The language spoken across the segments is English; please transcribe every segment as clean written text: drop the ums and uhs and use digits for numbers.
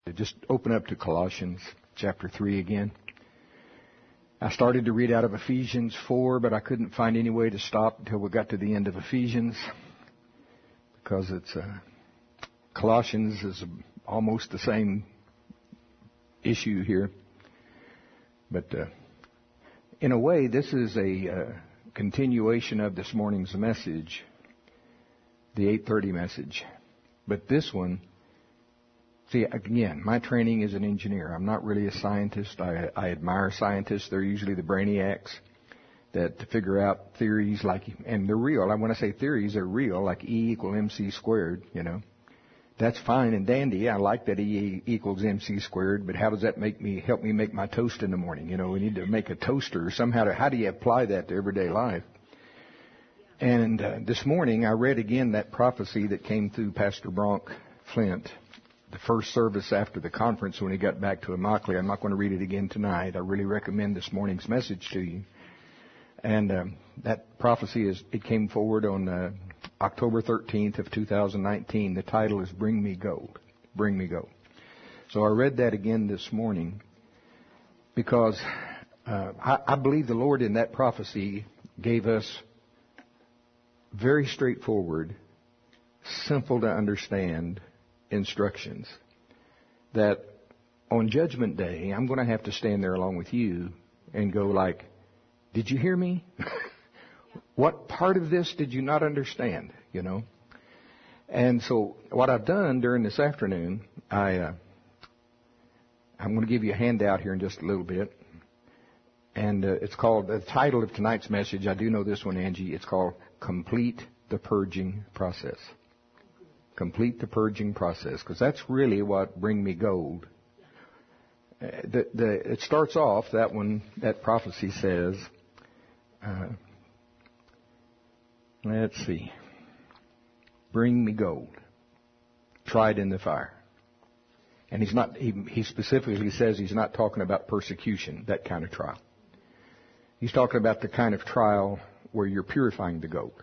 Just open up to Colossians chapter 3 again. I started to read out of Ephesians 4, but I couldn't find any way to stop until we got to the end of Ephesians, because it's Colossians is almost the same issue here. But in a way, this is a continuation of this morning's message, the 8:30 message. But this one, see, again, my training is an engineer. I'm not really a scientist. I admire scientists. They're usually the brainiacs that figure out theories and they're real. When I say theories, they're real, like E equal MC squared, That's fine and dandy. I like that E equals MC squared, but how does that help me make my toast in the morning? We need to make a toaster somehow. How do you apply that to everyday life? And this morning I read again that prophecy that came through Pastor Bronk Flint, the first service after the conference when he got back to Immokalee. I'm not going to read it again tonight. I really recommend this morning's message to you. And that prophecy it came forward on October 13th of 2019. The title is Bring Me Gold. Bring Me Gold. So I read that again this morning because I believe the Lord in that prophecy gave us very straightforward, simple to understand instructions that on Judgment Day, I'm going to have to stand there along with you and go like, did you hear me? What part of this did you not understand, And so what I've done during this afternoon, I'm going to give you a handout here in just a little bit. And it's called, the title of tonight's message, I do know this one, Angie, it's called Complete the Purging Process. Complete the purging process, because that's really what Bring Me Gold. It starts off, that prophecy says, let's see, bring me gold, tried in the fire. And he specifically says he's not talking about persecution, that kind of trial. He's talking about the kind of trial where you're purifying the gold.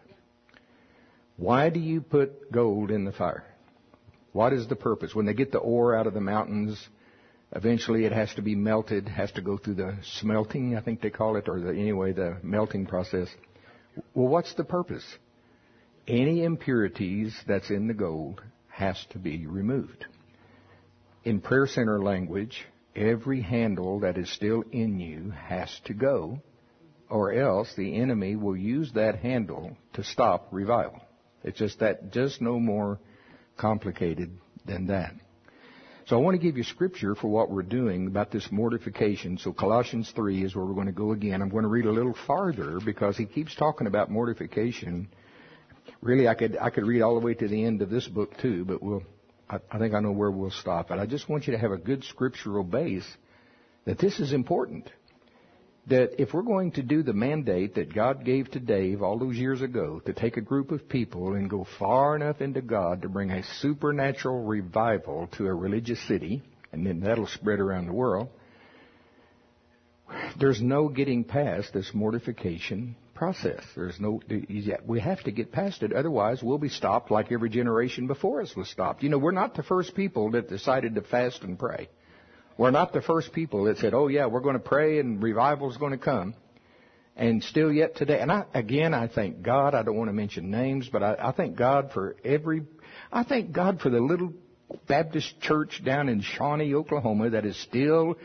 Why do you put gold in the fire? What is the purpose? When they get the ore out of the mountains, eventually it has to be melted, has to go through the smelting, I think they call it, or the melting process. Well, what's the purpose? Any impurities that's in the gold has to be removed. In Prayer Center language, every handle that is still in you has to go, or else the enemy will use that handle to stop revival. It's just no more complicated than that. So I want to give you scripture for what we're doing about this mortification. So Colossians 3 is where we're going to go again. I'm going to read a little farther because he keeps talking about mortification. Really, I could read all the way to the end of this book too, but I think I know where we'll stop. And I just want you to have a good scriptural base that this is important. That if we're going to do the mandate that God gave to Dave all those years ago to take a group of people and go far enough into God to bring a supernatural revival to a religious city, and then that'll spread around the world, there's no getting past this mortification process. We have to get past it. Otherwise, we'll be stopped like every generation before us was stopped. We're not the first people that decided to fast and pray. We're not the first people that said, oh yeah, we're going to pray and revival's going to come. And still yet today, and I thank God, I don't want to mention names, but I thank God for the little Baptist church down in Shawnee, Oklahoma that is still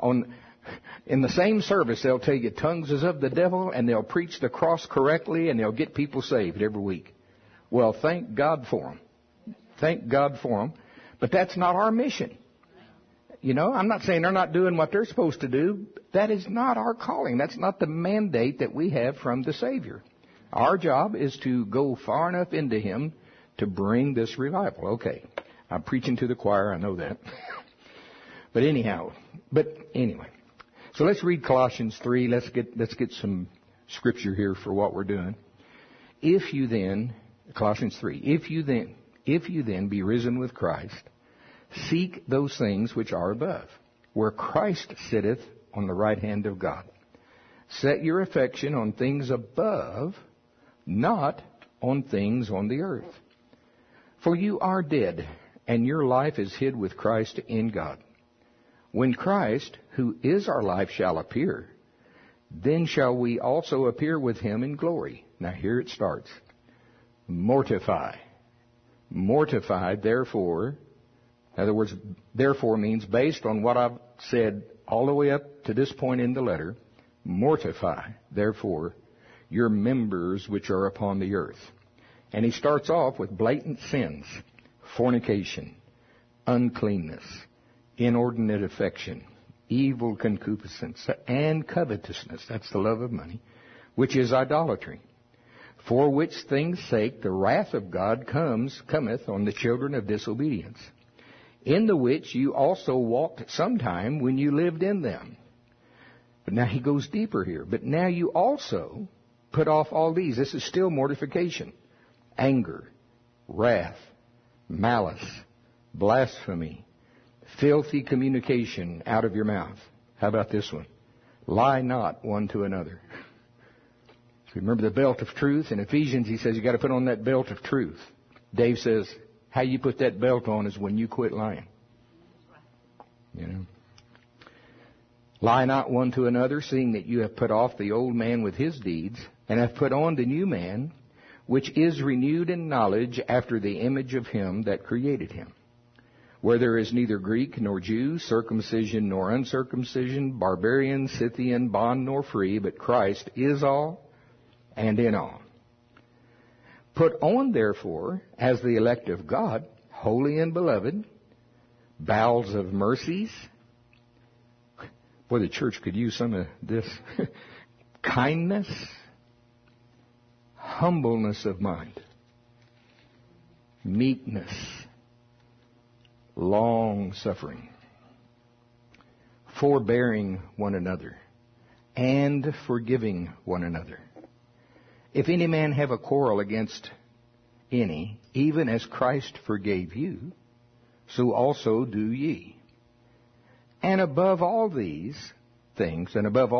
in the same service, they'll tell you tongues is of the devil, and they'll preach the cross correctly, and they'll get people saved every week. Well, thank God for them. Thank God for them. But that's not our mission. I'm not saying they're not doing what they're supposed to do. That is not our calling. That's not the mandate that we have from the Savior. Our job is to go far enough into Him to bring this revival. Okay, I'm preaching to the choir, I know that. But anyway. So let's read Colossians 3. Let's get some scripture here for what we're doing. Colossians 3, if you then be risen with Christ, seek those things which are above, where Christ sitteth on the right hand of God. Set your affection on things above, not on things on the earth. For you are dead, and your life is hid with Christ in God. When Christ, who is our life, shall appear, then shall we also appear with him in glory. Now here it starts. Mortify. Mortify, therefore. In other words, therefore means based on what I've said all the way up to this point in the letter. Mortify, therefore, your members which are upon the earth. And he starts off with blatant sins. Fornication, uncleanness, inordinate affection, evil concupiscence, and covetousness. That's the love of money, which is idolatry. For which things' sake the wrath of God cometh on the children of disobedience, in the which you also walked sometime when you lived in them. But now he goes deeper here. But now you also put off all these. This is still mortification. Anger, wrath, malice, blasphemy, filthy communication out of your mouth. How about this one? Lie not one to another. So remember the belt of truth? In Ephesians he says you got to put on that belt of truth. Dave says how you put that belt on is when you quit lying. You know. Lie not one to another, seeing that you have put off the old man with his deeds, and have put on the new man, which is renewed in knowledge after the image of him that created him. Where there is neither Greek nor Jew, circumcision nor uncircumcision, barbarian, Scythian, bond nor free, but Christ is all and in all. Put on, therefore, as the elect of God, holy and beloved, bowels of mercies. Boy, the church could use some of this. Kindness, humbleness of mind, meekness, long-suffering, forbearing one another, and forgiving one another. If any man have a quarrel against any, even as Christ forgave you, so also do ye. And above all these things,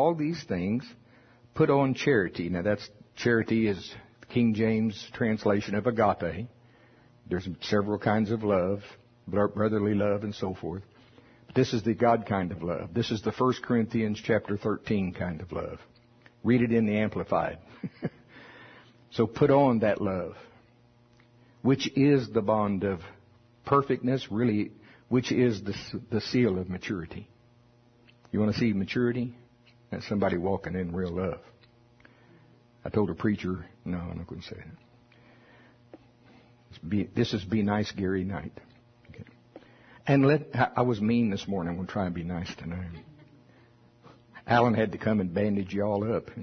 put on charity. Now that's, charity is King James translation of agape. There's several kinds of love, brotherly love and so forth. But this is the God kind of love. This is the 1 Corinthians chapter 13 kind of love. Read it in the Amplified. So put on that love, which is the bond of perfectness, really, which is the seal of maturity. You want to see maturity? That's somebody walking in real love. I told a preacher, no, I'm not going to say that. This is Be Nice Gary night. Okay. And I was mean this morning. I'm going to try and be nice tonight. Alan had to come and bandage you all up.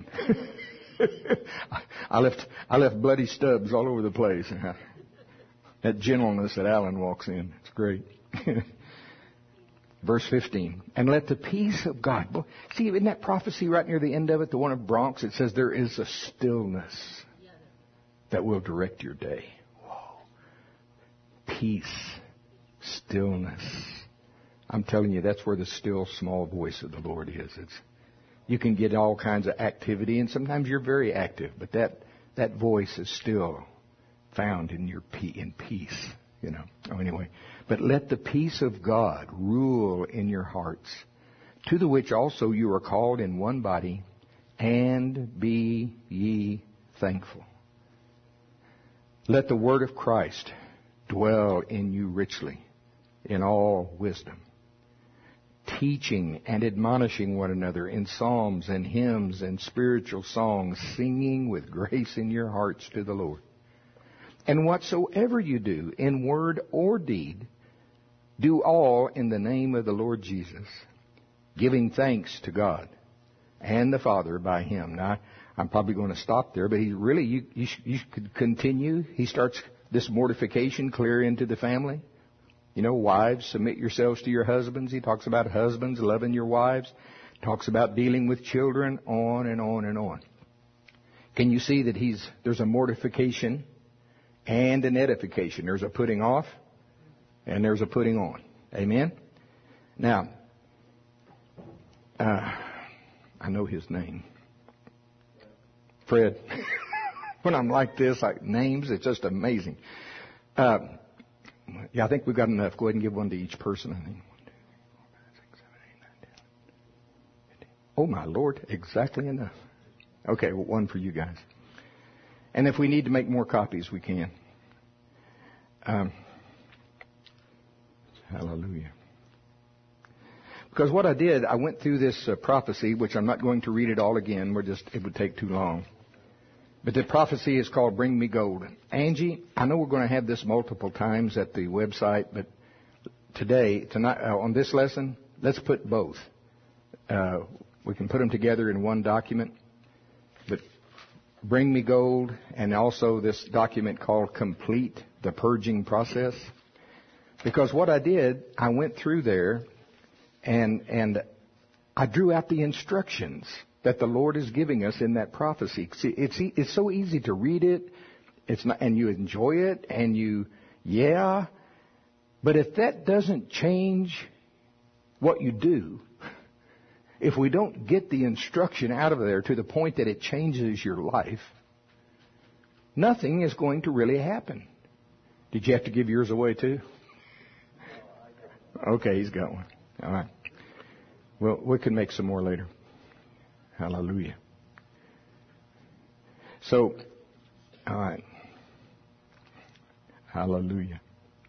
I left bloody stubs all over the place. That gentleness that Alan walks in, it's great. Verse 15. And let the peace of God. See, in that prophecy right near the end of it, the one of Bronx, it says there is a stillness that will direct your day. Whoa. Peace, stillness. I'm telling you, that's where the still small voice of the Lord is. You can get all kinds of activity, and sometimes you're very active, but that voice is still found in peace, you know. Oh, anyway, but let the peace of God rule in your hearts, to the which also you are called in one body, and be ye thankful. Let the word of Christ dwell in you richly, in all wisdom, teaching and admonishing one another in psalms and hymns and spiritual songs, singing with grace in your hearts to the Lord. And whatsoever you do, in word or deed, do all in the name of the Lord Jesus, giving thanks to God and the Father by Him. Now, I'm probably going to stop there, but you could continue. He starts this mortification clear into the family. You know, wives, submit yourselves to your husbands. He talks about husbands loving your wives. Talks about dealing with children, on and on and on. Can you see that there's a mortification and an edification? There's a putting off and there's a putting on. Amen? Now, I know his name. Fred. When I'm like this, names, it's just amazing. Yeah, I think we've got enough. Go ahead and give one to each person, I think. 1, 2, 3, 4, 5, 6, 7, 8, 9, 10, 15. Oh, my Lord, exactly enough. Okay, well, one for you guys. And if we need to make more copies, we can. Hallelujah. Because what I did, I went through this prophecy, which I'm not going to read it all again. It would take too long. But the prophecy is called Bring Me Gold. Angie, I know we're going to have this multiple times at the website, but tonight, on this lesson, let's put both. We can put them together in one document. But Bring Me Gold, and also this document called Complete the Purging Process. Because what I did, I went through there and I drew out the instructions that the Lord is giving us in that prophecy. See, it's so easy to read it, and you enjoy it, but if that doesn't change what you do, if we don't get the instruction out of there to the point that it changes your life, nothing is going to really happen. Did you have to give yours away too? Okay, he's got one. All right. Well, we can make some more later. Hallelujah. So, all right. Hallelujah.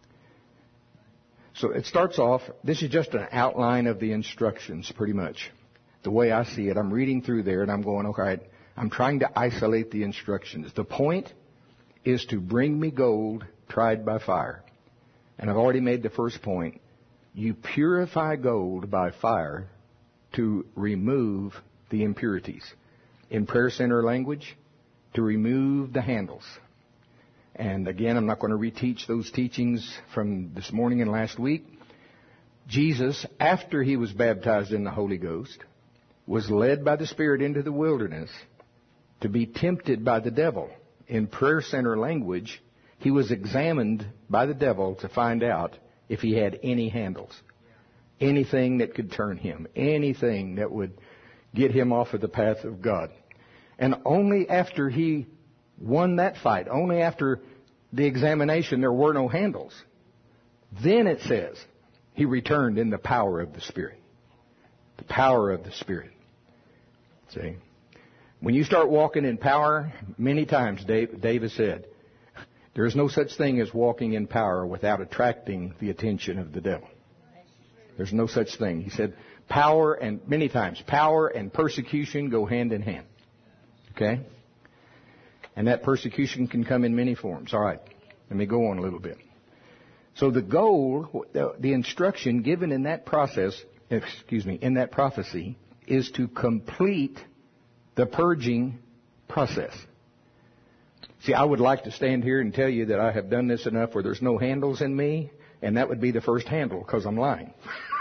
So it starts off, this is just an outline of the instructions, pretty much. The way I see it, I'm reading through there and I'm going, okay, I'm trying to isolate the instructions. The point is to bring me gold tried by fire. And I've already made the first point. You purify gold by fire to remove the impurities. In prayer center language, to remove the handles. And again, I'm not going to reteach those teachings from this morning and last week. Jesus, after he was baptized in the Holy Ghost, was led by the Spirit into the wilderness to be tempted by the devil. In prayer center language, he was examined by the devil to find out if he had any handles. Anything that could turn him. Anything that would get him off of the path of God. And only after he won that fight, only after the examination, there were no handles. Then it says, he returned in the power of the Spirit. The power of the Spirit. See? When you start walking in power, many times David said, there is no such thing as walking in power without attracting the attention of the devil. There's no such thing. He said, power and persecution go hand in hand. Okay? And that persecution can come in many forms. All right. Let me go on a little bit. So the goal, the instruction given in that in that prophecy, is to complete the purging process. See, I would like to stand here and tell you that I have done this enough where there's no handles in me, and that would be the first handle, because I'm lying.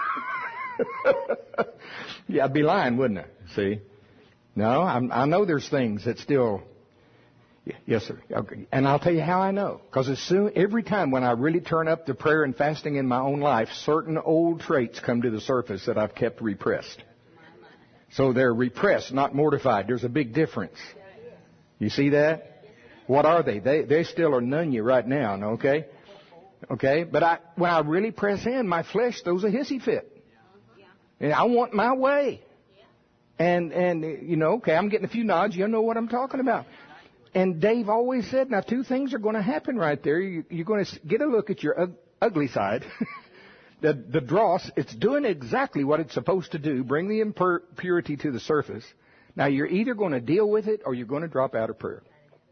Yeah, I'd be lying, wouldn't I? See? No, I know there's things that still... Yes, sir. Okay. And I'll tell you how I know. Because every time when I really turn up to prayer and fasting in my own life, certain old traits come to the surface that I've kept repressed. So they're repressed, not mortified. There's a big difference. You see that? What are they? They still are none you right now, okay? Okay? But when I really press in, my flesh throws a hissy fit. And I want my way. And okay, I'm getting a few nods. You know what I'm talking about. And Dave always said, now two things are going to happen right there. You're going to get a look at your ugly side. The dross, it's doing exactly what it's supposed to do. Bring the impurity to the surface. Now you're either going to deal with it or you're going to drop out of prayer.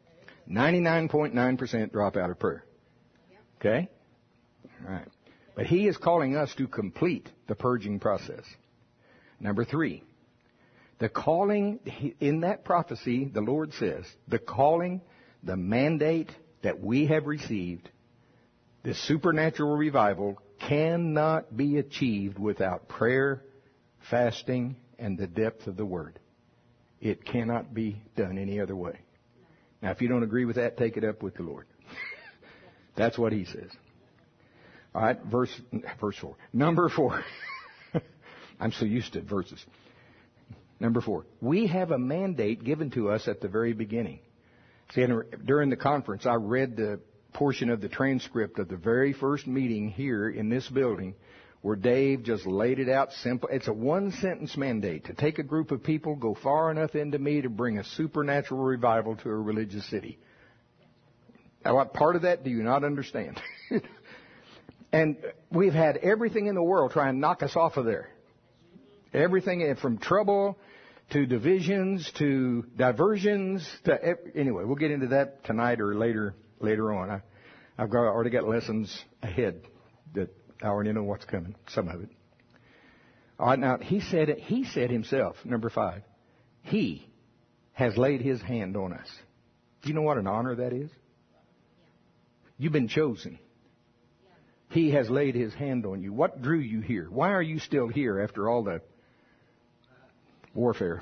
99.9% drop out of prayer. Okay? All right. But he is calling us to complete the purging process. Number 3. The calling, in that prophecy, the Lord says, the calling, the mandate that we have received, this supernatural revival, cannot be achieved without prayer, fasting, and the depth of the Word. It cannot be done any other way. Now, if you don't agree with that, take it up with the Lord. That's what he says. All right, verse 4. Number 4. I'm so used to verses. Number 4. We have a mandate given to us at the very beginning. See, during the conference, I read portion of the transcript of the very first meeting here in this building where Dave just laid it out simple. It's a one-sentence mandate to take a group of people, go far enough into me to bring a supernatural revival to a religious city. Now, what part of that do you not understand? And we've had everything in the world try and knock us off of there. Everything from trouble to divisions to diversions to anyway. We'll get into that tonight or later on. I've already got lessons ahead that I already know what's coming. Some of it. All right, now he said himself. Number 5, he has laid his hand on us. Do you know what an honor that is? You've been chosen. He has laid his hand on you. What drew you here? Why are you still here after all the warfare?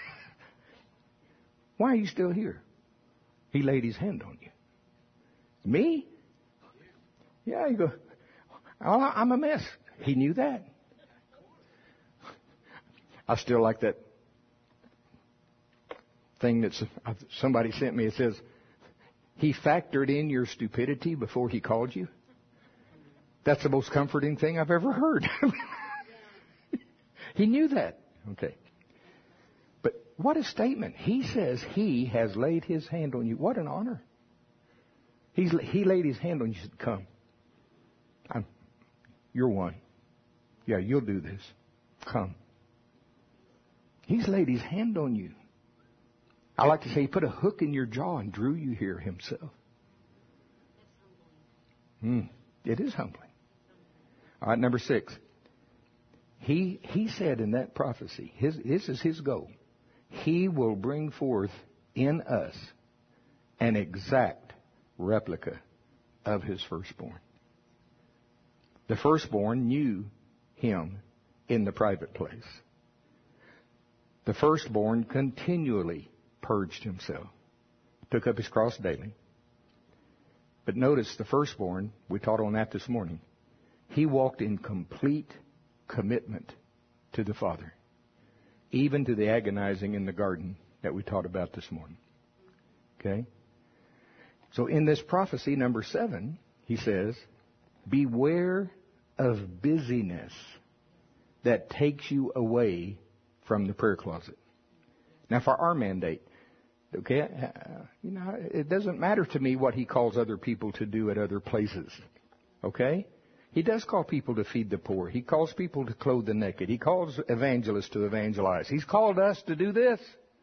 Why are you still here? He laid his hand on you. Me? Yeah, you go, oh, I'm a mess. He knew that. I still like that thing that somebody sent me. It says, he factored in your stupidity before he called you. That's the most comforting thing I've ever heard. He knew that. Okay. But what a statement. He says he has laid his hand on you. What an honor. He laid his hand on you and said, come. You're one. Yeah, you'll do this. Come. He's laid his hand on you. I like to say he put a hook in your jaw and drew you here himself. It is humbling. All right, number 6. He said in that prophecy, this is his goal. He will bring forth in us an exact replica of his firstborn. The firstborn knew him in the private place. The firstborn continually purged himself, took up his cross daily. But notice the firstborn, we taught on that this morning, he walked in complete commitment to the Father, even to the agonizing in the garden that we taught about this morning. Okay? So in this prophecy, number 7, he says, beware of busyness that takes you away from the prayer closet. Now for our mandate, okay, it doesn't matter to me what he calls other people to do at other places. Okay? He does call people to feed the poor. He calls people to clothe the naked. He calls evangelists to evangelize. He's called us to do this.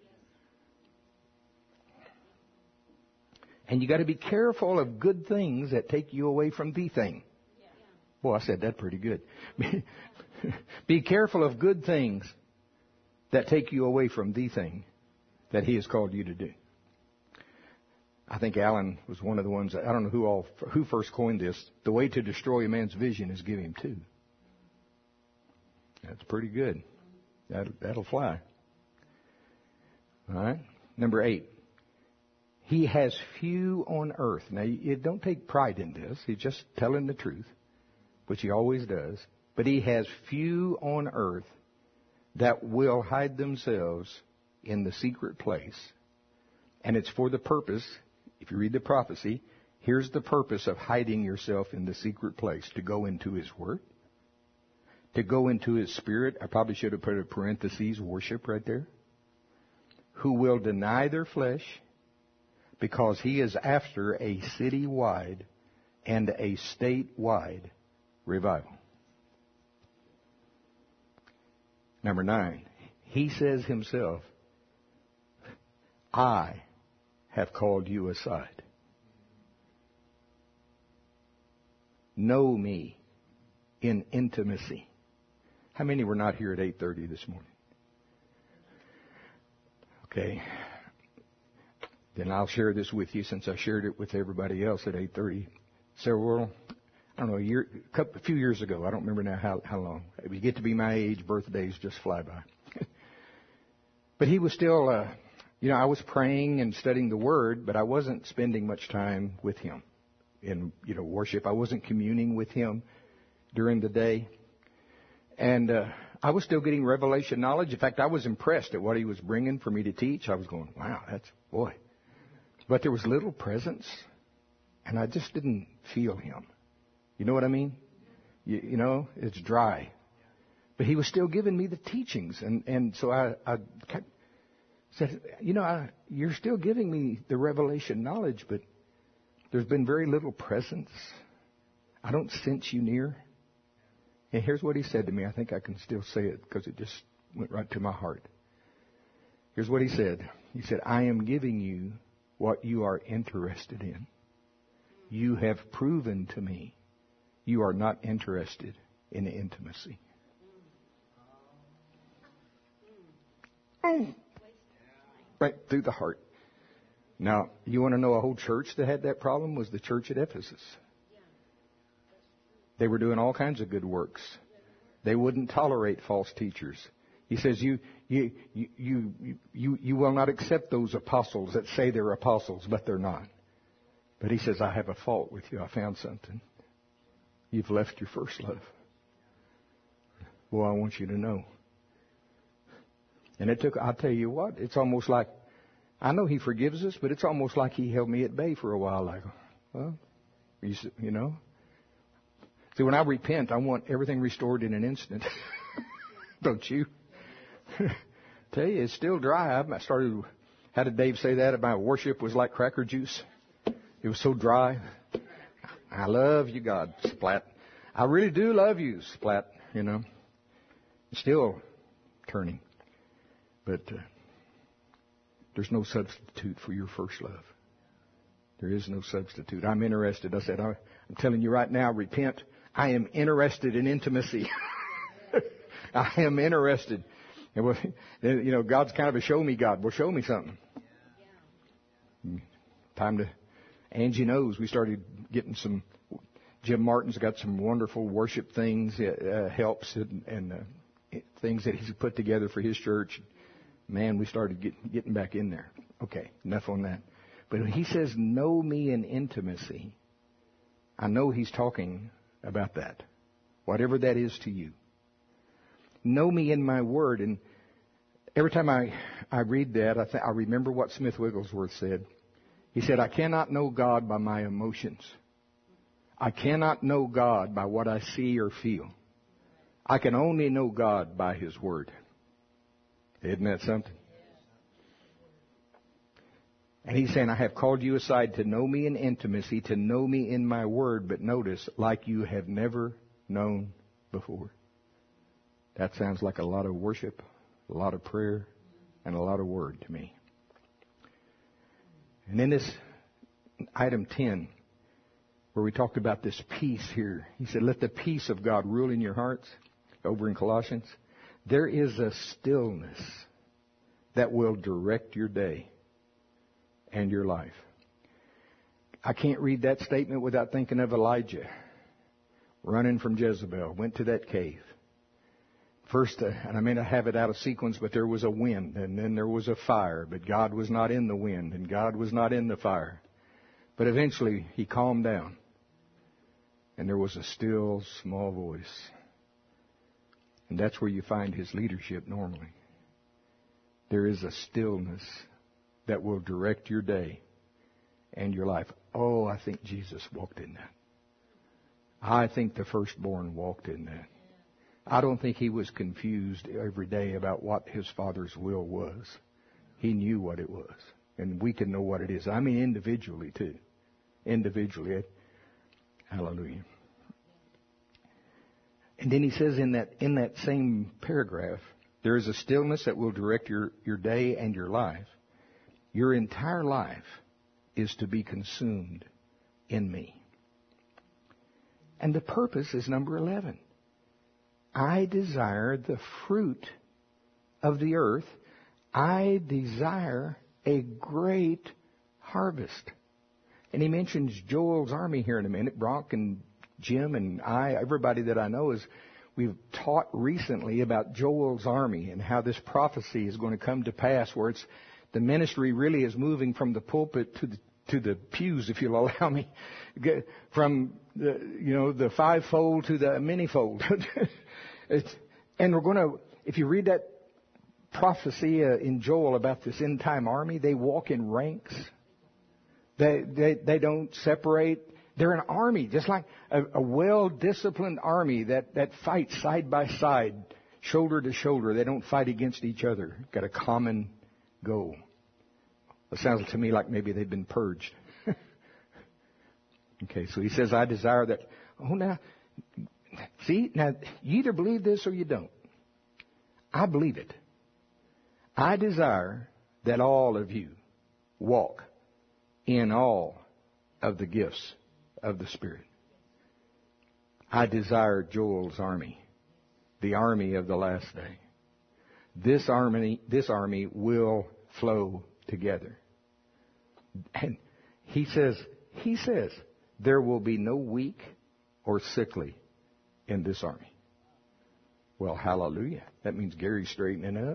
And you got to be careful of good things that take you away from the thing. Boy, I said that pretty good. Be careful of good things that take you away from the thing that he has called you to do. I think Alan was one of the ones, I don't know who first coined this. The way to destroy a man's vision is give him 2. That's pretty good. That'll fly. All right. Number 8. He has few on earth. Now, you don't take pride in this. He's just telling the truth, which he always does. But he has few on earth that will hide themselves in the secret place. And it's for the purpose, if you read the prophecy, here's the purpose of hiding yourself in the secret place: to go into his word, to go into his spirit. I probably should have put a parentheses, worship right there. Who will deny their flesh, because he is after a city-wide and a state-wide revival. Number 9, he says himself, I have called you aside. Know me in intimacy. How many were not here at 8:30 this morning? Okay. Then I'll share this with you, since I shared it with everybody else at 8:30. Several, I don't know, a few years ago. I don't remember now how long. If you get to be my age, birthdays just fly by. But he was still, I was praying and studying the Word, but I wasn't spending much time with him in, worship. I wasn't communing with him during the day. And I was still getting revelation knowledge. In fact, I was impressed at what he was bringing for me to teach. I was going, wow, boy. But there was little presence. And I just didn't feel him. You know what I mean? You know, it's dry. But he was still giving me the teachings. And so I said, you know, you're still giving me the revelation knowledge, but there's been very little presence. I don't sense you near. And here's what he said to me. I think I can still say it because it just went right to my heart. Here's what he said. He said, I am giving you what you are interested in. You have proven to me you are not interested in intimacy. Right through the heart. Now, you want to know a whole church that had that problem? Was the church at Ephesus. They were doing all kinds of good works. They wouldn't tolerate false teachers. He says, you will not accept those apostles that say they're apostles, but they're not. But he says, I have a fault with you. I found something. You've left your first love. Well, I want you to know. And I'll tell you what, it's almost like, I know he forgives us, but it's almost like he held me at bay for a while. Like, well, you know. See, when I repent, I want everything restored in an instant. Don't you? Tell you, it's still dry. How did Dave say that? My worship was like cracker juice. It was so dry. I love you, God, splat. I really do love you, splat, you know. Still turning. But there's no substitute for your first love. There is no substitute. I'm interested. I said, I'm telling you right now, repent. I am interested in intimacy. I am interested. And you know, God's kind of a show me God. Well, show me something. Angie knows we started getting some. Jim Martin's got some wonderful worship things, helps and things that he's put together for his church. Man, we started getting back in there. Okay, enough on that. But when he says, know me in intimacy, I know he's talking about that. Whatever that is to you. Know me in my word. And every time I read that, I remember what Smith Wigglesworth said. He said, I cannot know God by my emotions. I cannot know God by what I see or feel. I can only know God by His Word. Isn't that something? And he's saying, I have called you aside to know me in intimacy, to know me in my word, but notice, like you have never known before. That sounds like a lot of worship, a lot of prayer, and a lot of word to me. And in this item 10, where we talked about this peace here, he said, let the peace of God rule in your hearts, over in Colossians. There is a stillness that will direct your day and your life. I can't read that statement without thinking of Elijah running from Jezebel, went to that cave. First, and I may not have it out of sequence, but there was a wind, and then there was a fire, but God was not in the wind, and God was not in the fire. But eventually, he calmed down, and there was a still, small voice. And that's where you find his leadership normally. There is a stillness that will direct your day and your life. Oh, I think Jesus walked in that. I think the firstborn walked in that. I don't think he was confused every day about what his Father's will was. He knew what it was. And we can know what it is. I mean individually too. Individually. Hallelujah. And then he says in that same paragraph, there is a stillness that will direct your day and your life. Your entire life is to be consumed in me. And the purpose is number 11. I desire the fruit of the earth. I desire a great harvest. And he mentions Joel's army here in a minute. Brock and Jim and I, everybody that I know, we've taught recently about Joel's army and how this prophecy is going to come to pass, where it's the ministry really is moving from the pulpit to the pews, if you'll allow me, from the fivefold to the manyfold. And we're going to, if you read that prophecy in Joel about this end time army, they walk in ranks. They don't separate. They're an army, just like a well-disciplined army that fights side by side, shoulder to shoulder. They don't fight against each other. Got a common goal. It sounds to me like maybe they've been purged. Okay, so he says, I desire that. Oh, now, see, now, you either believe this or you don't. I believe it. I desire that all of you walk in all of the gifts of the Spirit. I desire Joel's army, the army of the last day. This army will flow together. And he says, there will be no weak or sickly in this army. Well, hallelujah. That means Gary's straightening up.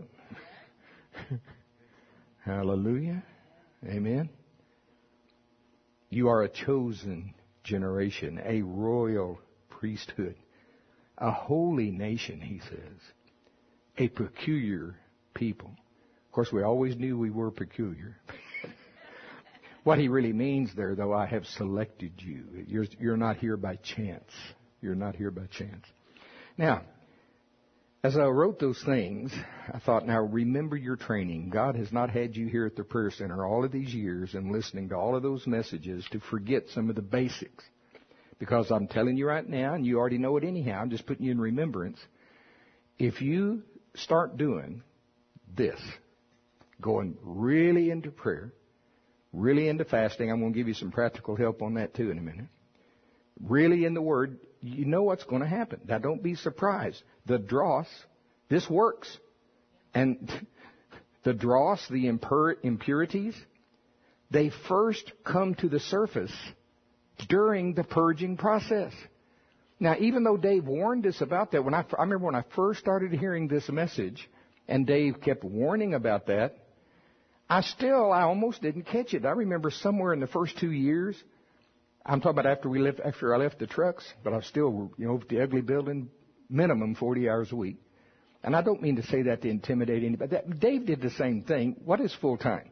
Hallelujah. Amen. You are a chosen generation, a royal priesthood, a holy nation, he says, a peculiar people. Of course, we always knew we were peculiar. What he really means there, though, I have selected you. You're not here by chance. You're not here by chance. Now, as I wrote those things, I thought, now remember your training. God has not had you here at the prayer center all of these years and listening to all of those messages to forget some of the basics. Because I'm telling you right now, and you already know it anyhow, I'm just putting you in remembrance. If you start doing this, going really into prayer, really into fasting, I'm going to give you some practical help on that too in a minute. Really in the Word, you know what's going to happen. Now don't be surprised. The dross, this works. And the dross, the impurities, they first come to the surface during the purging process. Now, even though Dave warned us about that, I remember when I first started hearing this message, and Dave kept warning about that, I almost didn't catch it. I remember somewhere in the first 2 years, I'm talking about after I left the trucks, but I was still, at the ugly building, minimum 40 hours a week. And I don't mean to say that to intimidate anybody. Dave did the same thing. What is full time?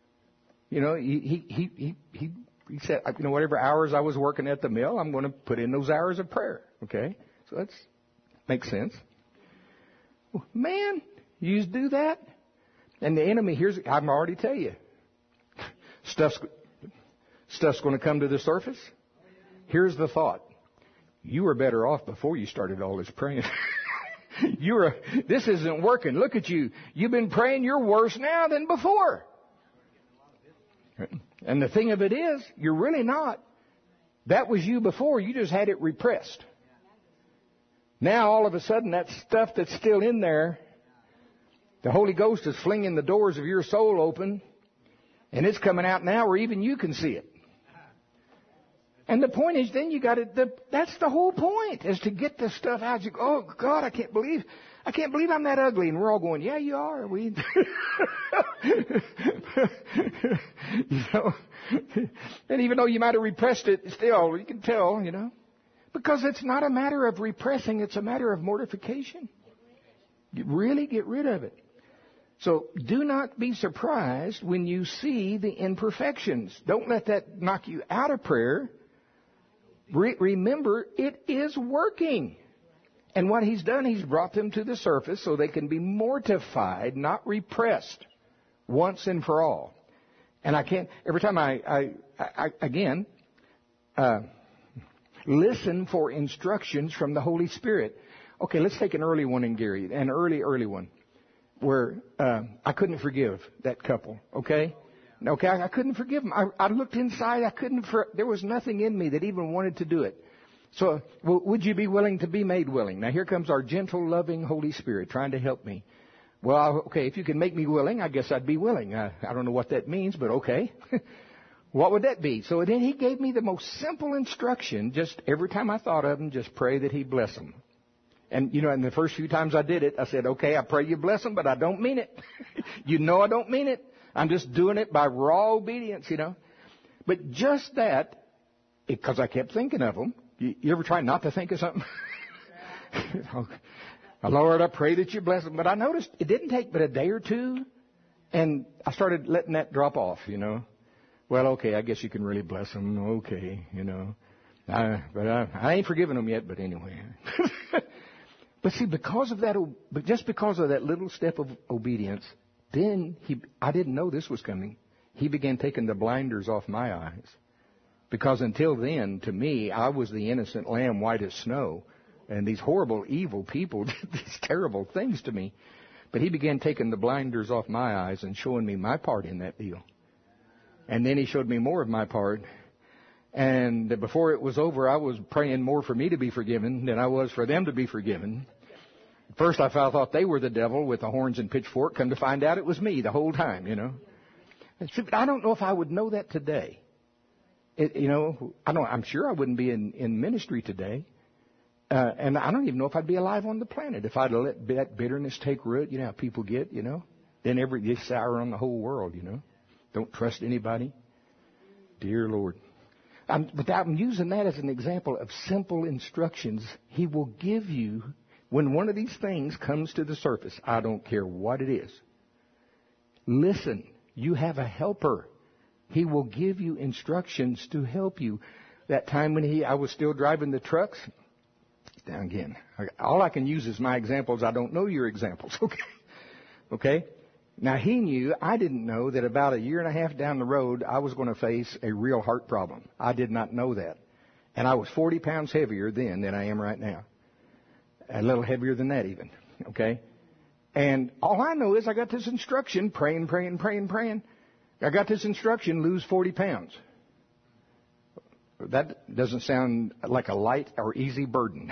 He said, whatever hours I was working at the mill, I'm going to put in those hours of prayer. Okay? So that makes sense. Well, man, you do that? And the enemy, I'm already tell you, stuff's going to come to the surface. Here's the thought. You were better off before you started all this praying. This isn't working. Look at you. You've been praying. You're worse now than before. And the thing of it is, you're really not. That was you before. You just had it repressed. Now, all of a sudden, that stuff that's still in there, the Holy Ghost is flinging the doors of your soul open, and it's coming out now where even you can see it. And the point is, then you got it. That's the whole point, is to get the stuff out. You go, oh God, I can't believe I'm that ugly. And we're all going, yeah, you are. And even though you might have repressed it, still you can tell, because it's not a matter of repressing; it's a matter of mortification. You really get rid of it. So do not be surprised when you see the imperfections. Don't let that knock you out of prayer. Remember, it is working. And what he's done, he's brought them to the surface so they can be mortified, not repressed, once and for all. And every time I listen for instructions from the Holy Spirit. Okay, let's take an early one in Gary, an early one, where I couldn't forgive that couple, okay? Okay, I couldn't forgive them. I looked inside. There was nothing in me that even wanted to do it. So, would you be willing to be made willing? Now, here comes our gentle, loving Holy Spirit trying to help me. Well, okay, if you can make me willing, I guess I'd be willing. I don't know what that means, but okay. What would that be? So then he gave me the most simple instruction. Just every time I thought of him, just pray that he bless them. And, in the first few times I did it, I said, okay, I pray you bless them, but I don't mean it. I don't mean it. I'm just doing it by raw obedience, But just that, because I kept thinking of them. You ever try not to think of something? Lord, I pray that you bless them. But I noticed it didn't take but a day or two, and I started letting that drop off, Well, okay, I guess you can really bless them. Okay, you know. I ain't forgiven them yet, but anyway. But see, just because of that little step of obedience, then I didn't know this was coming. He began taking the blinders off my eyes. Because until then, to me, I was the innocent lamb, white as snow. And these horrible, evil people did these terrible things to me. But he began taking the blinders off my eyes and showing me my part in that deal. And then he showed me more of my part. And before it was over, I was praying more for me to be forgiven than I was for them to be forgiven. First, I thought they were the devil with the horns and pitchfork. Come to find out it was me the whole time, you know. I don't know if I would know that today. I'm sure I wouldn't be in ministry today. And I don't even know if I'd be alive on the planet if I'd let that bitterness take root. You know how people get, you know. Then it's sour on the whole world, you know. Don't trust anybody. Dear Lord. But I'm using that as an example of simple instructions He will give you when one of these things comes to the surface. I don't care what it is. Listen, you have a helper. He will give you instructions to help you. That time when I was still driving the trucks, down again. All I can use is my examples. I don't know your examples. Okay? Now, he knew, I didn't know that about a year and a half down the road, I was going to face a real heart problem. I did not know that. And I was 40 pounds heavier then than I am right now. A little heavier than that even. Okay? And all I know is I got this instruction, praying. I got this instruction, lose 40 pounds. That doesn't sound like a light or easy burden.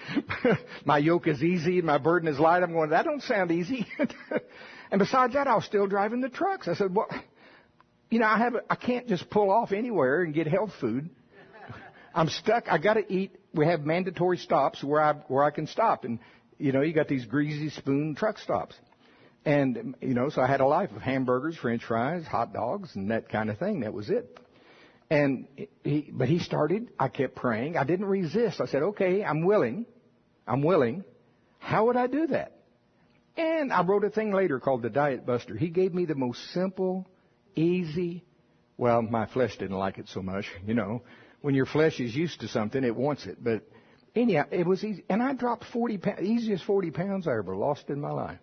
My yoke is easy and my burden is light. I'm going, that don't sound easy. And besides that, I was still driving the trucks. I said, well, you know, I can't just pull off anywhere and get health food. I'm stuck. I got to eat. We have mandatory stops where I can stop. And, you know, you got these greasy spoon truck stops. And, you know, so I had a life of hamburgers, French fries, hot dogs, and that kind of thing. That was it. And but he started, I kept praying. I didn't resist. I said, okay, I'm willing. How would I do that? And I wrote a thing later called the Diet Buster. He gave me the most simple, easy, well, my flesh didn't like it so much, you know. When your flesh is used to something, it wants it. But anyhow, it was easy. And I dropped 40 pounds, easiest 40 pounds I ever lost in my life.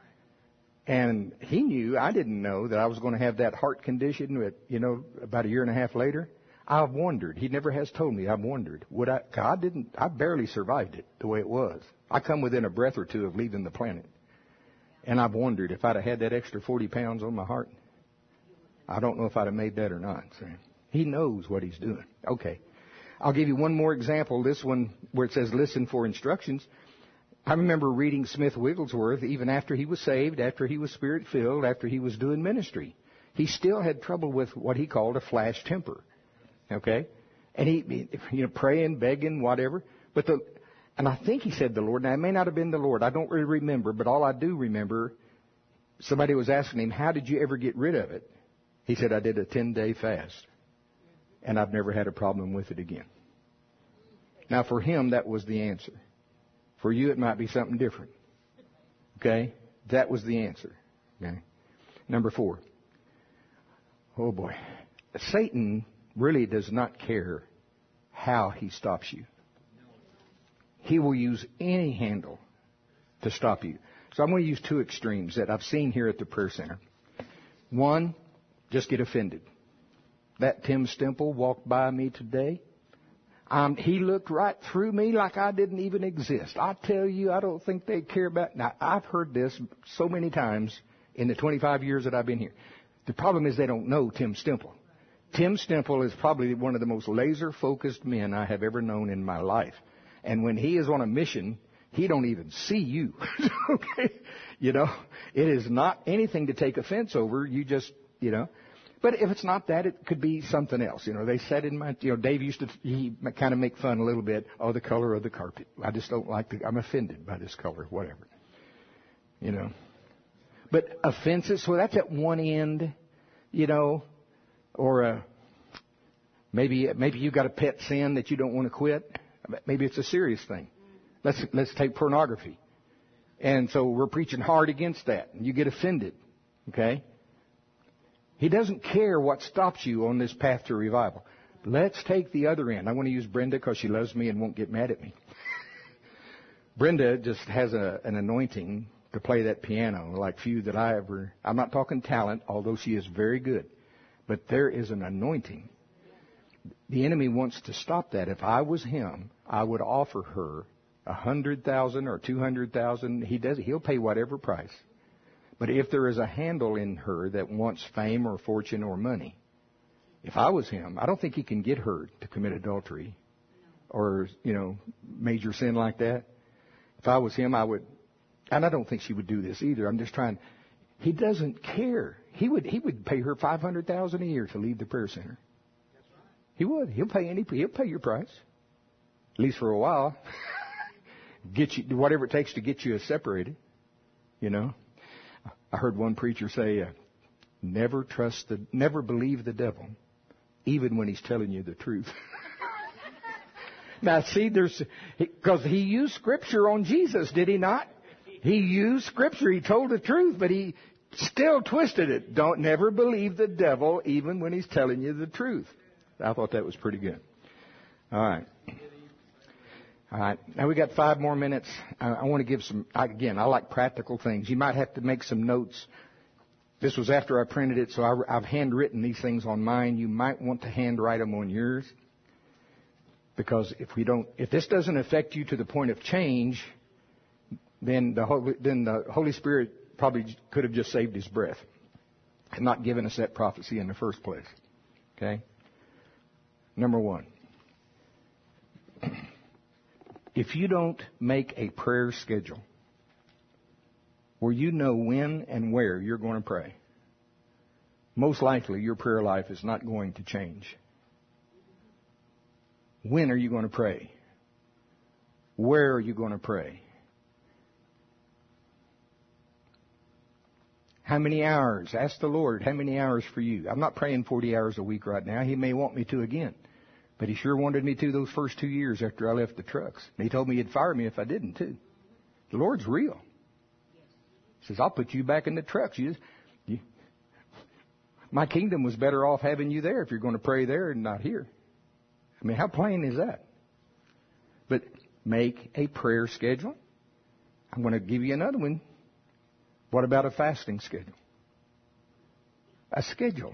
And he knew, I didn't know that I was going to have that heart condition, you know, about a year and a half later. I've wondered. He never has told me. I've wondered. I barely survived it the way it was. I come within a breath or two of leaving the planet. And I've wondered if I'd have had that extra 40 pounds on my heart. I don't know if I'd have made that or not. So he knows what he's doing. Okay. I'll give you one more example. This one where it says listen for instructions. I remember reading Smith Wigglesworth even after he was saved, after he was Spirit-filled, after he was doing ministry. He still had trouble with what he called a flash temper. Okay? And he, you know, praying, begging, whatever. And I think he said the Lord. Now, it may not have been the Lord. I don't really remember. But all I do remember, somebody was asking him, how did you ever get rid of it? He said, I did a 10-day fast. And I've never had a problem with it again. Now, for him, that was the answer. For you, it might be something different. Okay? That was the answer. Okay? Number 4. Oh, boy. Satan really does not care how he stops you. He will use any handle to stop you. So I'm going to use 2 extremes that I've seen here at the prayer center. One, just get offended. That Tim Stemple walked by me today. He looked right through me like I didn't even exist. I tell you, I don't think they care about... Now, I've heard this so many times in the 25 years that I've been here. The problem is they don't know Tim Stemple. Tim Stemple is probably one of the most laser-focused men I have ever known in my life. And when he is on a mission, he don't even see you. Okay? You know, it is not anything to take offense over. You just, you know... But if it's not that, it could be something else. You know, they said in my, you know, Dave used to, he kind of make fun a little bit. Oh, the color of the carpet. I just don't like I'm offended by this color, whatever. You know. But offenses, so that's at one end, you know, or maybe you got a pet sin that you don't want to quit. Maybe it's a serious thing. Let's take pornography. And so we're preaching hard against that. And you get offended. Okay? He doesn't care what stops you on this path to revival. Let's take the other end. I want to use Brenda because she loves me and won't get mad at me. Brenda just has an anointing to play that piano like few that I ever... I'm not talking talent, although she is very good. But there is an anointing. The enemy wants to stop that. If I was him, I would offer her $100,000 or $200,000. He'll pay whatever price. But if there is a handle in her that wants fame or fortune or money, if I was him, I don't think he can get her to commit adultery or, major sin like that. If I was him, I would, and I don't think she would do this either. I'm just trying. He doesn't care. He would pay her $500,000 a year to leave the prayer center. He would. He'll pay your price, at least for a while. Get you whatever it takes to get you separated. I heard one preacher say, "Never believe the devil, even when he's telling you the truth." Now, see, because he used Scripture on Jesus, did he not? He used Scripture. He told the truth, but he still twisted it. Never believe the devil, even when he's telling you the truth. I thought that was pretty good. All right. Now we got 5 more minutes. I want to give I like practical things. You might have to make some notes. This was after I printed it, so I've handwritten these things on mine. You might want to handwrite them on yours. Because if this doesn't affect you to the point of change, then the Holy Spirit probably could have just saved his breath and not given us that prophecy in the first place. Okay? Number 1. If you don't make a prayer schedule where you know when and where you're going to pray, most likely your prayer life is not going to change. When are you going to pray? Where are you going to pray? How many hours? Ask the Lord, how many hours for you? I'm not praying 40 hours a week right now. He may want me to again. But he sure wanted me to those first 2 years after I left the trucks. And he told me he'd fire me if I didn't, too. The Lord's real. He says, I'll put you back in the trucks. My kingdom was better off having you there if you're going to pray there and not here. I mean, how plain is that? But make a prayer schedule. I'm going to give you another one. What about a fasting schedule? A schedule.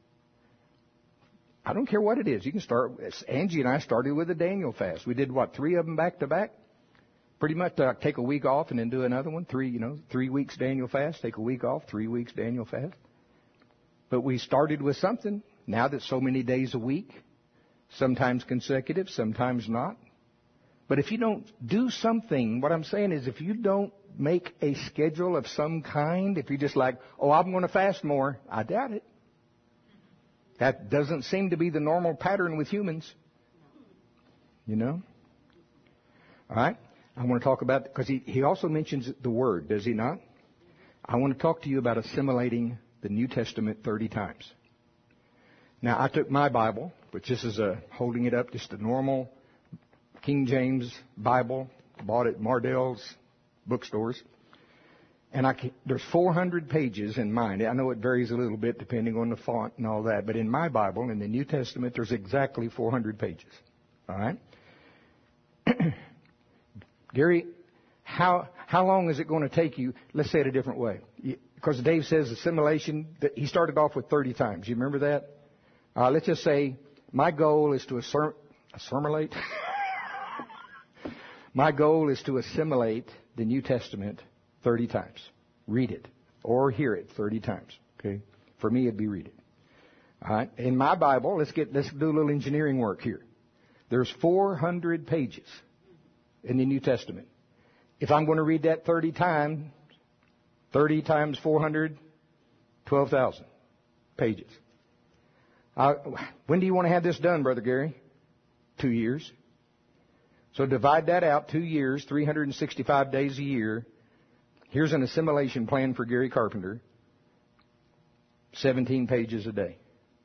I don't care what it is. You can start. Angie and I started with a Daniel fast. We did 3 of them back to back? Pretty much take a week off and then do another one. 3 weeks Daniel fast, take a week off, 3 weeks Daniel fast. But we started with something. Now that so many days a week, sometimes consecutive, sometimes not. But if you don't do something, what I'm saying is if you don't make a schedule of some kind, if you're just like, I'm going to fast more, I doubt it. That doesn't seem to be the normal pattern with humans. All right? I want to talk about, because he also mentions the Word, does he not? I want to talk to you about assimilating the New Testament 30 times. Now, I took my Bible, which this is holding it up, just a normal King James Bible, bought at Mardell's bookstores. And there's 400 pages in mine. I know it varies a little bit depending on the font and all that, but in my Bible, in the New Testament, there's exactly 400 pages. All right? Gary, how long is it going to take you? Let's say it a different way. Because Dave says assimilation, he started off with 30 times. You remember that? Let's just say my goal is to assimilate. My goal is to assimilate the New Testament 30 times. Read it or hear it 30 times. Okay? For me, it'd be read it. All right? In my Bible, let's do a little engineering work here. There's 400 pages in the New Testament. If I'm going to read that 30 times 400, 12,000 pages. When do you want to have this done, Brother Gary? 2 years. So divide that out, 2 years, 365 days a year. Here's an assimilation plan for Gary Carpenter. 17 pages a day.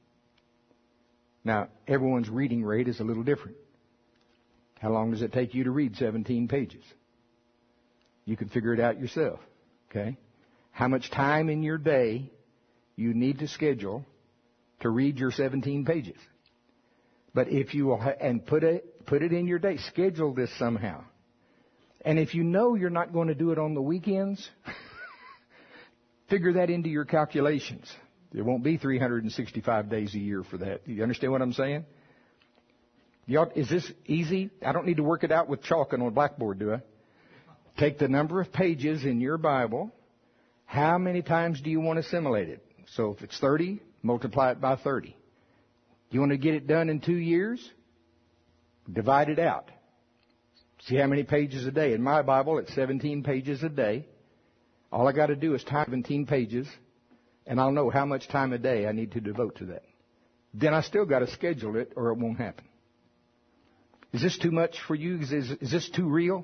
Now, everyone's reading rate is a little different. How long does it take you to read 17 pages? You can figure it out yourself. Okay? How much time in your day you need to schedule to read your 17 pages. But if you will, and put it in your day, schedule this somehow. And if you know you're not going to do it on the weekends, figure that into your calculations. There won't be 365 days a year for that. You understand what I'm saying? Is this easy? I don't need to work it out with chalk and on a blackboard, do I? Take the number of pages in your Bible. How many times do you want to assimilate it? So if it's 30, multiply it by 30. You want to get it done in 2 years? Divide it out. See how many pages a day. In my Bible, it's 17 pages a day. All I got to do is type 17 pages, and I'll know how much time a day I need to devote to that. Then I still got to schedule it, or it won't happen. Is this too much for you? Is this too real?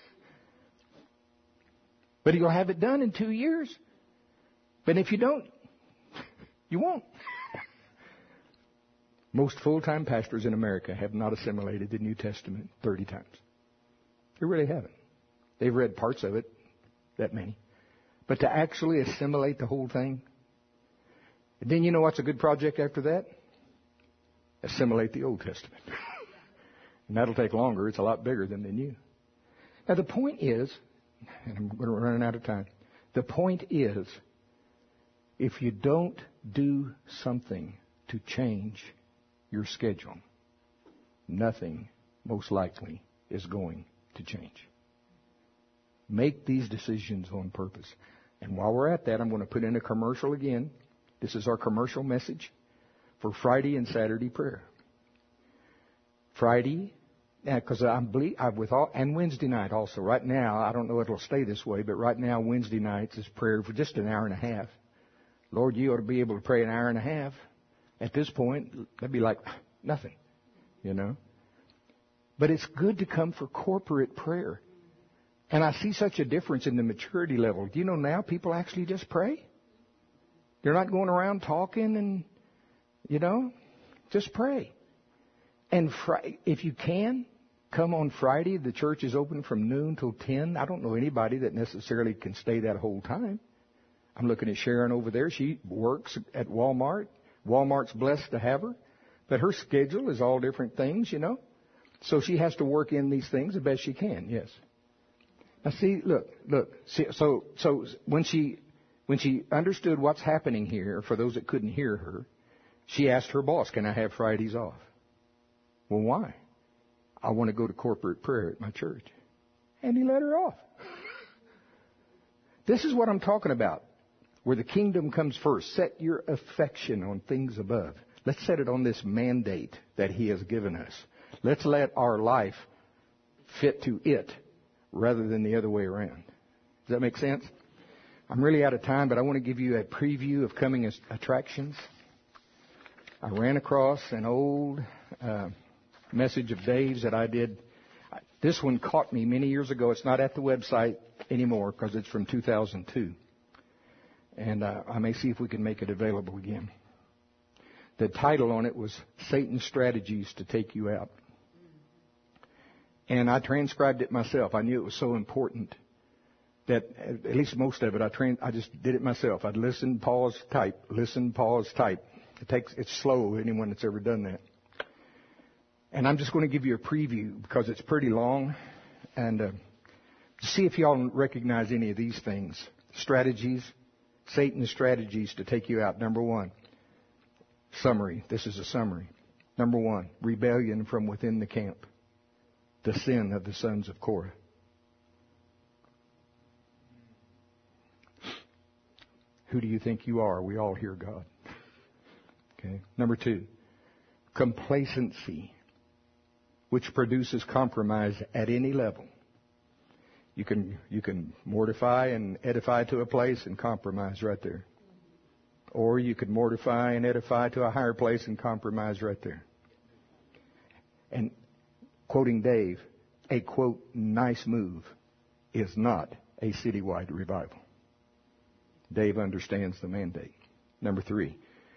But you'll have it done in 2 years. But if you don't, you won't. Most full-time pastors in America have not assimilated the New Testament 30 times. They really haven't. They've read parts of it, that many. But to actually assimilate the whole thing, and then you know what's a good project after that? Assimilate the Old Testament. And that'll take longer. It's a lot bigger than the New. Now the point is, and I'm going to run out of time. The point is, if you don't do something to change your schedule, nothing most likely is going to change. Make these decisions on purpose. And while we're at that, I'm going to put in a commercial again. This is our commercial message for Friday and Saturday prayer. Friday, because and Wednesday night also. Right now, I don't know if it'll stay this way, but right now, Wednesday nights is prayer for just an hour and a half. Lord, you ought to be able to pray an hour and a half. At this point, that'd be like nothing, you know. But it's good to come for corporate prayer. And I see such a difference in the maturity level. Do you know now people actually just pray? They're not going around talking and, you know, just pray. And if you can, come on Friday. The church is open from noon till 10. I don't know anybody that necessarily can stay that whole time. I'm looking at Sharon over there. She works at Walmart. Walmart's blessed to have her. But her schedule is all different things, you know. So she has to work in these things the best she can, yes. Now see, look. See, so when she understood what's happening here, for those that couldn't hear her, she asked her boss, can I have Fridays off? Well, why? I want to go to corporate prayer at my church. And he let her off. This is what I'm talking about. Where the kingdom comes first. Set your affection on things above. Let's set it on this mandate that He has given us. Let's let our life fit to it rather than the other way around. Does that make sense? I'm really out of time, but I want to give you a preview of coming attractions. I ran across an old message of Dave's that I did. This one caught me many years ago. It's not at the website anymore because it's from 2002. And I may see if we can make it available again. The title on it was Satan's Strategies to Take You Out. And I transcribed it myself. I knew it was so important that at least most of it, I just did it myself. I'd listen, pause, type. Listen, pause, type. It's slow, anyone that's ever done that. And I'm just going to give you a preview because it's pretty long. And to see if y'all recognize any of these things. Strategies. Satan's strategies to take you out. Number one, summary. This is a summary. Number one, rebellion from within the camp. The sin of the sons of Korah. Who do you think you are? We all hear God. Okay. Number two, complacency, which produces compromise at any level. You can mortify and edify to a place and compromise right there. Or you could mortify and edify to a higher place and compromise right there. And quoting Dave, a quote, nice move is not a citywide revival. Dave understands the mandate. Number three,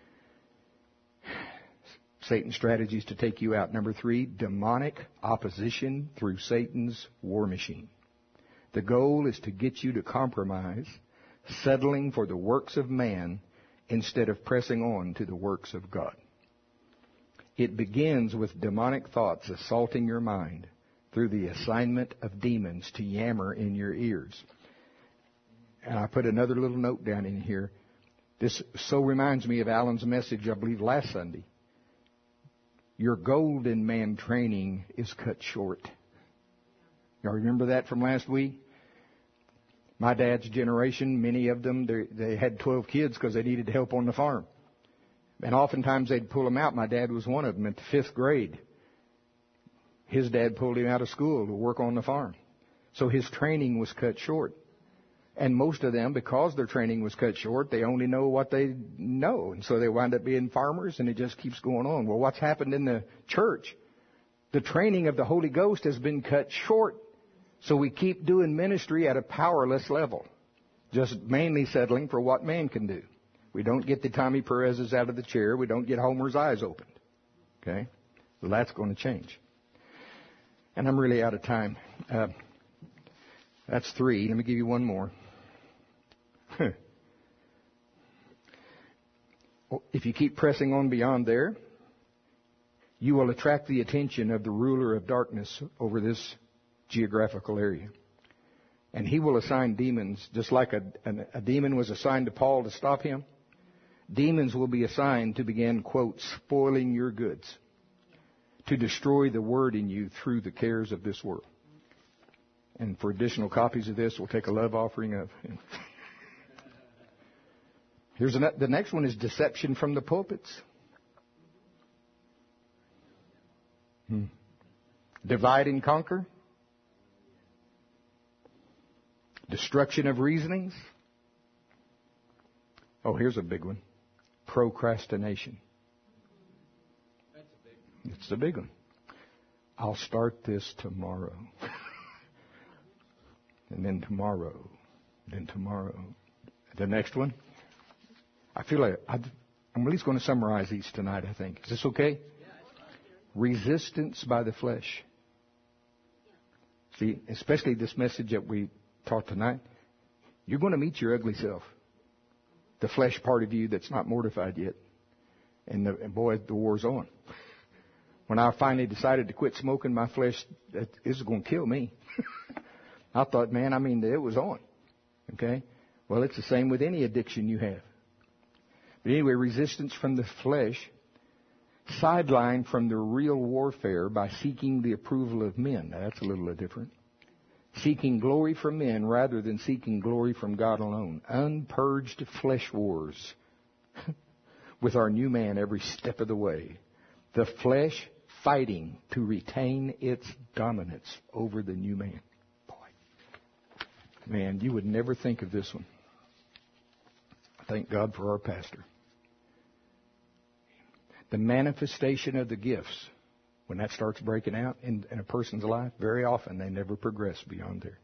Satan's strategies to take you out. Number three, demonic opposition through Satan's war machine. The goal is to get you to compromise, settling for the works of man instead of pressing on to the works of God. It begins with demonic thoughts assaulting your mind through the assignment of demons to yammer in your ears. And I put another little note down in here. This so reminds me of Alan's message, I believe, last Sunday. Your golden man training is cut short. Y'all remember that from last week? My dad's generation, many of them, they had 12 kids because they needed help on the farm. And oftentimes they'd pull them out. My dad was one of them at the 5th grade. His dad pulled him out of school to work on the farm. So his training was cut short. And most of them, because their training was cut short, they only know what they know. And so they wind up being farmers, and it just keeps going on. Well, what's happened in the church? The training of the Holy Ghost has been cut short. So we keep doing ministry at a powerless level, just mainly settling for what man can do. We don't get the Tommy Perez's out of the chair. We don't get Homer's eyes opened. Okay? Well, that's going to change. And I'm really out of time. That's 3. Let me give you one more. If you keep pressing on beyond there, you will attract the attention of the ruler of darkness over this geographical area. And he will assign demons, just like a demon was assigned to Paul to stop him. Demons will be assigned to begin, quote, spoiling your goods, to destroy the word in you through the cares of this world. And for additional copies of this, we'll take a love offering of. The next one is deception from the pulpits. Divide and conquer. Destruction of reasonings. Oh, here's a big one. Procrastination. That's a big one. It's a big one. I'll start this tomorrow. And then tomorrow. Then tomorrow. The next one. I feel like I'm at least going to summarize these tonight, I think. Is this okay? Resistance by the flesh. See, especially this message that we taught tonight. You're going to meet your ugly self. The flesh part of you that's not mortified yet. And boy, the war's on. When I finally decided to quit smoking, my flesh, it was going to kill me. I thought, it was on. Okay? Well, it's the same with any addiction you have. But anyway, resistance from the flesh, sidelined from the real warfare by seeking the approval of men. Now, that's a little different. Seeking glory from men rather than seeking glory from God alone. Unpurged flesh wars with our new man every step of the way. The flesh fighting to retain its dominance over the new man. Boy, man, you would never think of this one. Thank God for our pastor. The manifestation of the gifts, when that starts breaking out in a person's life, very often they never progress beyond there.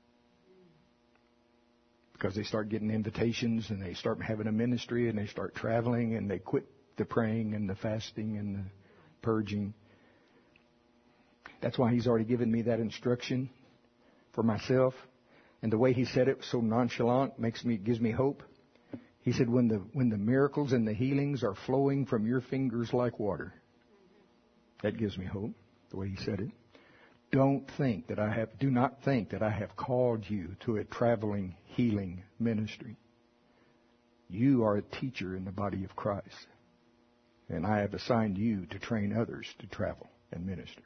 Because they start getting invitations and they start having a ministry and they start traveling and they quit the praying and the fasting and the purging. That's why he's already given me that instruction for myself. And the way he said it so nonchalant gives me hope. He said, when the miracles and the healings are flowing from your fingers like water. That gives me hope, the way he said it. Do not think that I have called you to a traveling healing ministry. You are a teacher in the body of Christ. And I have assigned you to train others to travel and minister.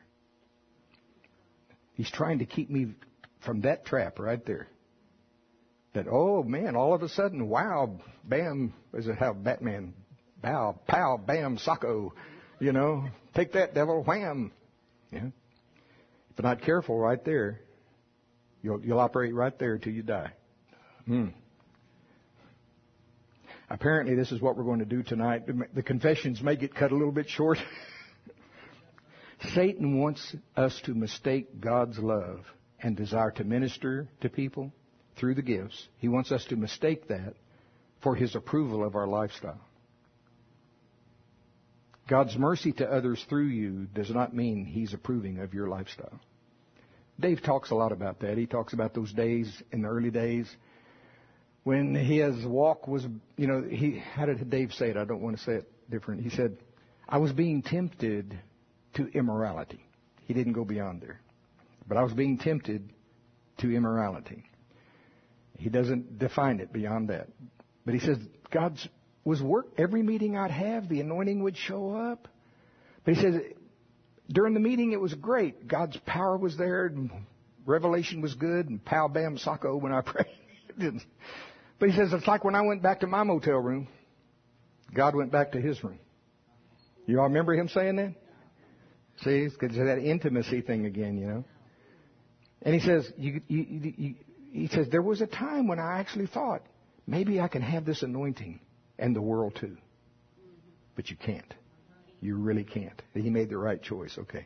He's trying to keep me from that trap right there. That, oh man, all of a sudden, wow, bam, is it how Batman, bow, pow, bam, socko, take that devil, wham. Yeah. If you're not careful right there, you'll operate right there till you die. Apparently this is what we're going to do tonight. The confessions may get cut a little bit short. Satan wants us to mistake God's love and desire to minister to people through the gifts. He wants us to mistake that for his approval of our lifestyle. God's mercy to others through you does not mean he's approving of your lifestyle. Dave talks a lot about that. He talks about those days in the early days when his walk was, how did Dave say it? I don't want to say it different. He said, I was being tempted to immorality. He didn't go beyond there. But I was being tempted to immorality. He doesn't define it beyond that. But he says, God's was work. Every meeting I'd have, the anointing would show up. But he says, during the meeting, it was great. God's power was there. And revelation was good. And pow, bam, socko when I prayed. But he says, it's like when I went back to my motel room, God went back to his room. You all remember him saying that? See, it's that intimacy thing again, And he says, he says, there was a time when I actually thought, maybe I can have this anointing and the world too. But you can't. You really can't. He made the right choice. Okay.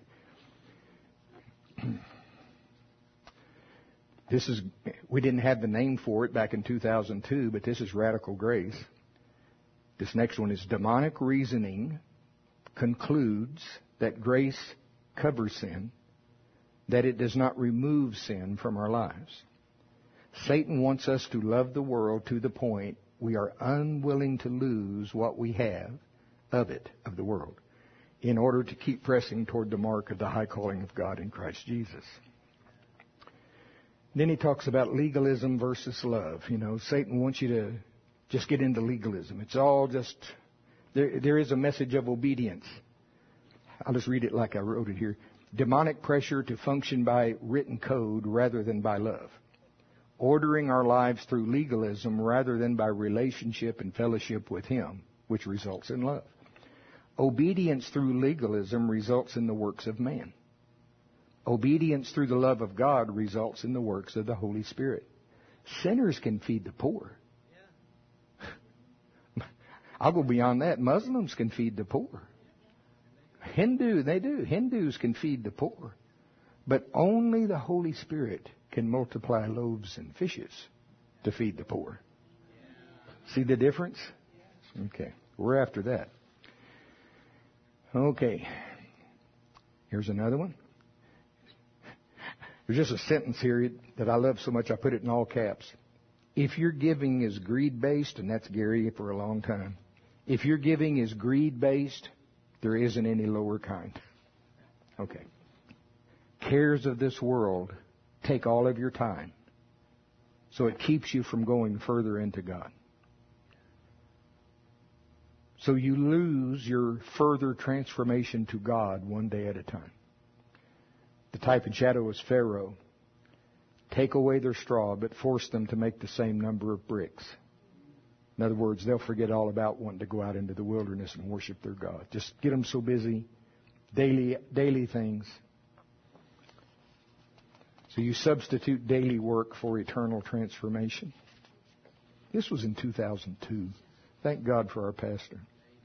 We didn't have the name for it back in 2002, but this is radical grace. This next one is demonic reasoning concludes that grace covers sin, that it does not remove sin from our lives. Satan wants us to love the world to the point we are unwilling to lose what we have of the world, in order to keep pressing toward the mark of the high calling of God in Christ Jesus. Then he talks about legalism versus love. Satan wants you to just get into legalism. It's all just, there is a message of obedience. I'll just read it like I wrote it here. Demonic pressure to function by written code rather than by love. Ordering our lives through legalism rather than by relationship and fellowship with Him, which results in love. Obedience through legalism results in the works of man. Obedience through the love of God results in the works of the Holy Spirit. Sinners can feed the poor. I'll go beyond that. Muslims can feed the poor. Hindus can feed the poor. But only the Holy Spirit can multiply loaves and fishes to feed the poor. See the difference? Okay. We're after that. Okay. Here's another one. There's just a sentence here that I love so much I put it in all caps. If your giving is greed-based, and that's Gary for a long time. If your giving is greed-based, there isn't any lower kind. Okay. Cares of this world take all of your time. So it keeps you from going further into God. So you lose your further transformation to God one day at a time. The type and shadow is Pharaoh. Take away their straw, but force them to make the same number of bricks. In other words, they'll forget all about wanting to go out into the wilderness and worship their God. Just get them so busy. Daily things. So you substitute daily work for eternal transformation. This was in 2002. Thank God for our pastor.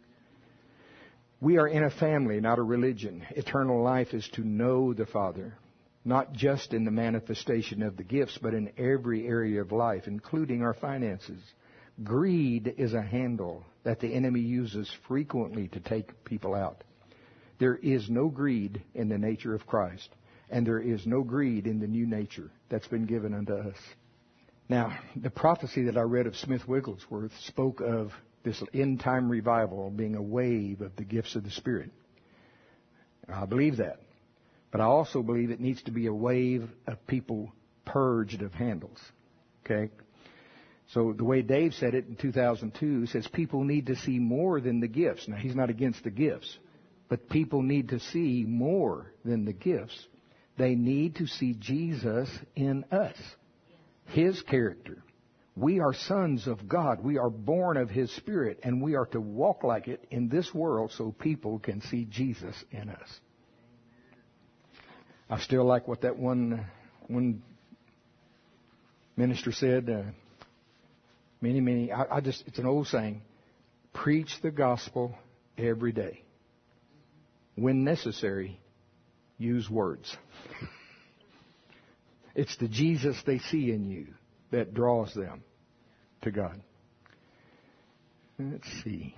We are in a family, not a religion. Eternal life is to know the Father, not just in the manifestation of the gifts, but in every area of life, including our finances. Greed is a handle that the enemy uses frequently to take people out. There is no greed in the nature of Christ, and there is no greed in the new nature that's been given unto us. Now, the prophecy that I read of Smith Wigglesworth spoke of this end-time revival being a wave of the gifts of the Spirit. I believe that. But I also believe it needs to be a wave of people purged of handles. Okay? So the way Dave said it in 2002, he says people need to see more than the gifts. Now, he's not against the gifts. But people need to see more than the gifts. They need to see Jesus in us. His character. We are sons of God. We are born of His Spirit, and we are to walk like it in this world so people can see Jesus in us. I still like what that one minister said. It's an old saying. Preach the gospel every day. When necessary, use words. It's the Jesus they see in you that draws them to God. Let's see.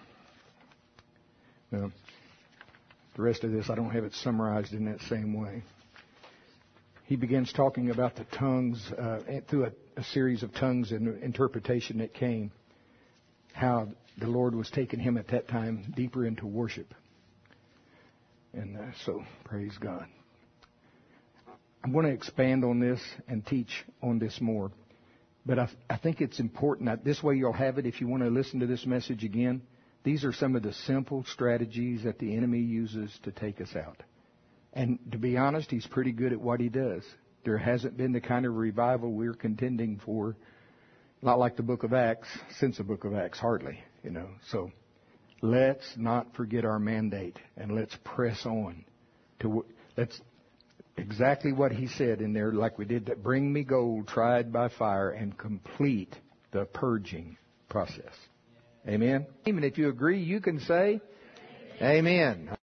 Now, the rest of this, I don't have it summarized in that same way. he begins talking about the tongues, through a series of tongues and interpretation that came, how the Lord was taking him at that time deeper into worship. And so, praise God. I'm going to expand on this and teach on this more. But I think it's important that this way you'll have it if you want to listen to this message again. These are some of the simple strategies that the enemy uses to take us out. And to be honest, he's pretty good at what he does. There hasn't been the kind of revival we're contending for, not like the book of Acts, since the book of Acts, hardly, So let's not forget our mandate, and let's press on. Let's exactly what he said in there, like we did, that bring me gold tried by fire and complete the purging process. Amen? And if you agree, you can say amen.